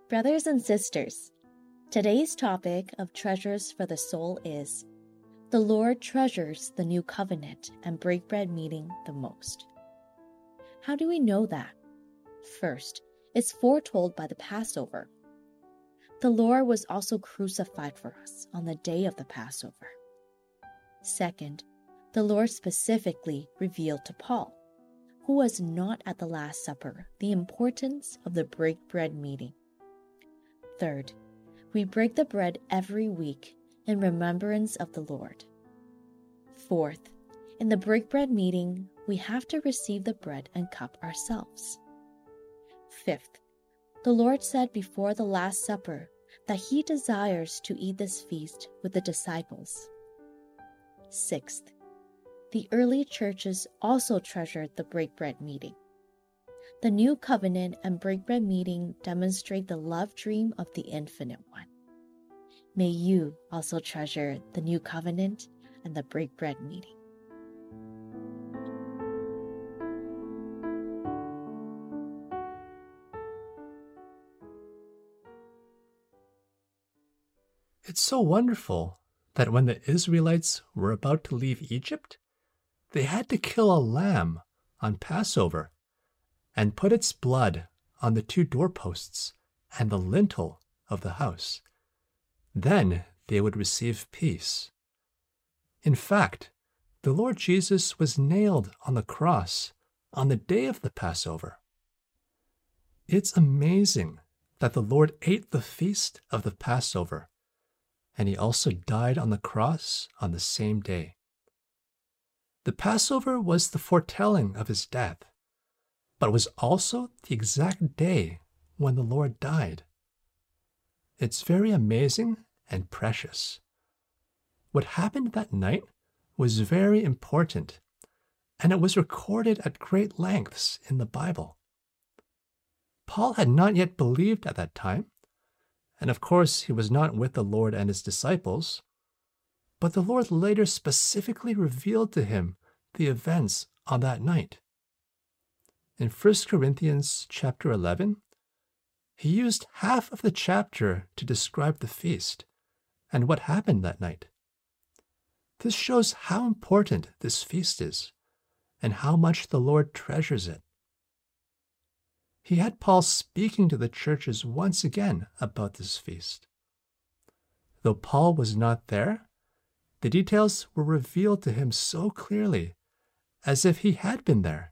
Brothers and sisters, today's topic of Treasures for the Soul is the Lord treasures the new covenant and break bread meeting the most. How do we know that? First, it's foretold by the Passover. The Lord was also crucified for us on the day of the Passover. Second, the Lord specifically revealed to Paul, who was not at the Last Supper, the importance of the break bread meeting. Third, we break the bread every week in remembrance of the Lord. Fourth, in the break bread meeting, we have to receive the bread and cup ourselves. Fifth, the Lord said before the Last Supper that He desires to eat this feast with the disciples. Sixth, the early churches also treasured the break bread meeting. The new covenant and break bread meeting demonstrate the love dream of the Infinite One. May you also treasure the new covenant and the break bread meeting. It's so wonderful that when the Israelites were about to leave Egypt, they had to kill a lamb on Passover and put its blood on the 2 doorposts and the lintel of the house. Then they would receive peace. In fact, the Lord Jesus was nailed on the cross on the day of the Passover. It's amazing that the Lord ate the feast of the Passover, and He also died on the cross on the same day. The Passover was the foretelling of His death, but was also the exact day when the Lord died. It's very amazing and precious. What happened that night was very important, and it was recorded at great lengths in the Bible. Paul had not yet believed at that time, and of course he was not with the Lord and His disciples, but the Lord later specifically revealed to him the events on that night. In 1 Corinthians chapter 11, he used half of the chapter to describe the feast and what happened that night. This shows how important this feast is and how much the Lord treasures it. He had Paul speaking to the churches once again about this feast. Though Paul was not there, the details were revealed to him so clearly, as if he had been there.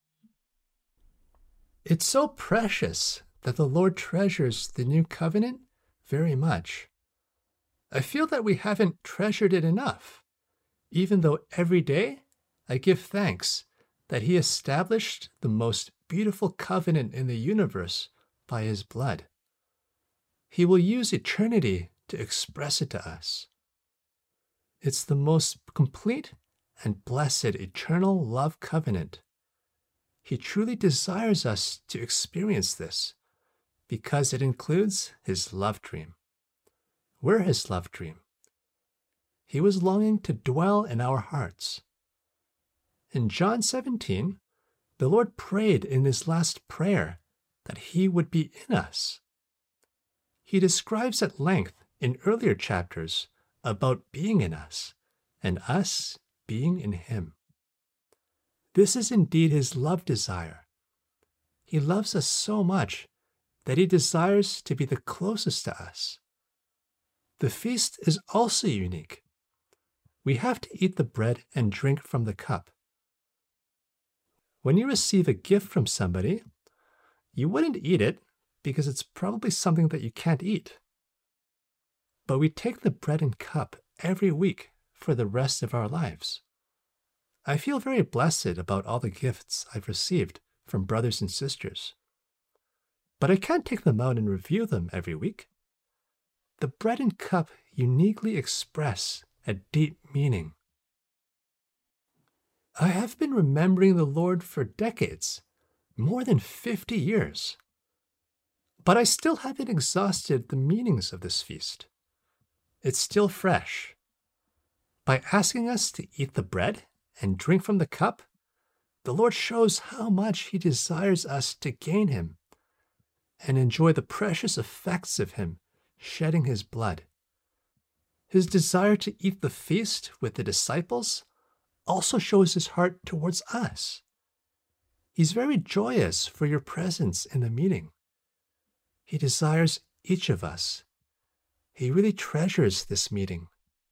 It's so precious that the Lord treasures the new covenant very much. I feel that we haven't treasured it enough, even though every day I give thanks that He established the most beautiful covenant in the universe by His blood. He will use eternity to express it to us. It's the most complete and blessed eternal love covenant. He truly desires us to experience this because it includes His love dream. We're His love dream. He was longing to dwell in our hearts. In John 17, the Lord prayed in His last prayer that He would be in us. He describes at length in earlier chapters about being in us and us being in Him. This is indeed His love desire. He loves us so much that He desires to be the closest to us. The feast is also unique. We have to eat the bread and drink from the cup. When you receive a gift from somebody, you wouldn't eat it because it's probably something that you can't eat. But we take the bread and cup every week for the rest of our lives. I feel very blessed about all the gifts I've received from brothers and sisters. But I can't take them out and review them every week. The bread and cup uniquely express a deep meaning. I have been remembering the Lord for decades, more than 50 years. But I still haven't exhausted the meanings of this feast. It's still fresh. By asking us to eat the bread and drink from the cup, the Lord shows how much He desires us to gain Him. and enjoy the precious effects of him shedding his blood. His desire to eat the feast with the disciples also shows his heart towards us. He's very joyous for your presence in the meeting. He desires each of us. He really treasures this meeting.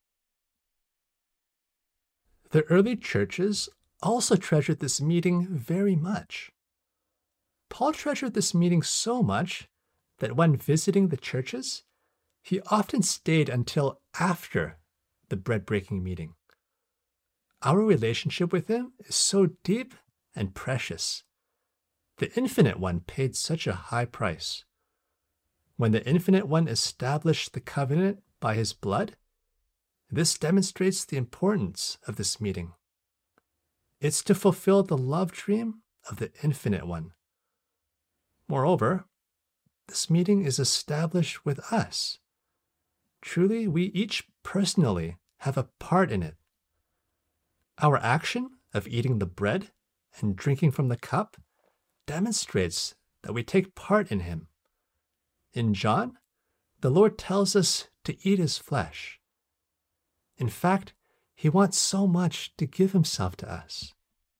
The early churches also treasured this meeting very much. Paul treasured this meeting so much that when visiting the churches, he often stayed until after the bread-breaking meeting. Our relationship with him is so deep and precious. The Infinite One paid such a high price. When the Infinite One established the covenant by his blood, this demonstrates the importance of this meeting. It's to fulfill the love dream of the Infinite One. Moreover, this meeting is established with us. Truly, we each personally have a part in it. Our action of eating the bread and drinking from the cup demonstrates that we take part in him. In John, the Lord tells us to eat his flesh. In fact, he wants so much to give himself to us.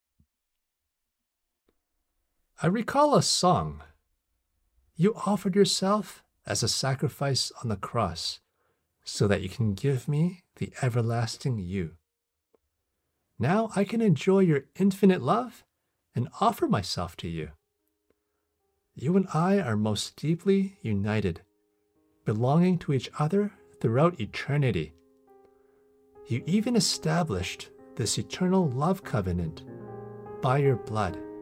I recall a song. You offered yourself as a sacrifice on the cross so that you can give me the everlasting you. Now I can enjoy your infinite love and offer myself to you. You and I are most deeply united, belonging to each other throughout eternity. You even established this eternal love covenant by your blood.